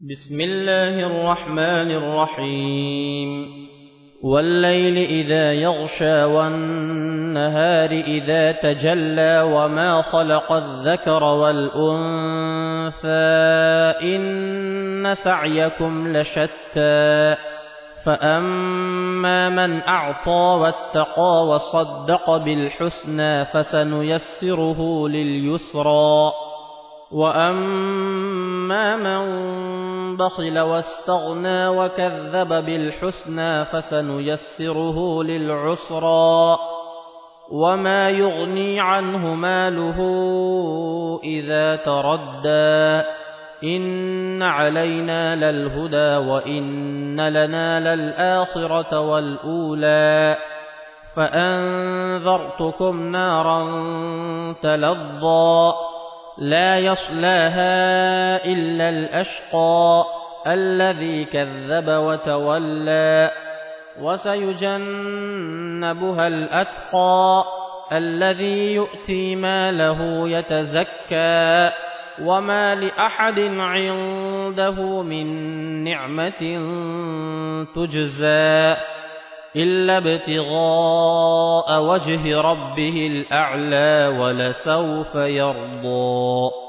بسم الله الرحمن الرحيم والليل إذا يغشى والنهار إذا تجلى وما خلق الذكر والأنثى إن سعيكم لشتى فأما من أعطى واتقى وصدق بالحسنى فسنيسره لليسرى وأما من بخل واستغنى وكذب بالحسنى فسنيسره للعسرى وما يغني عنه ماله إذا تردى إن علينا للهدى وإن لنا للآخرة والأولى فأنذرتكم نارا تلظى لا يصلاها إلا الأشقى الذي كذب وتولى وسيجنبها الأتقى الذي يؤتي ماله يتزكى وما لأحد عنده من نعمة تجزى إلا ابتغاء وجه ربه الأعلى ولسوف يرضى.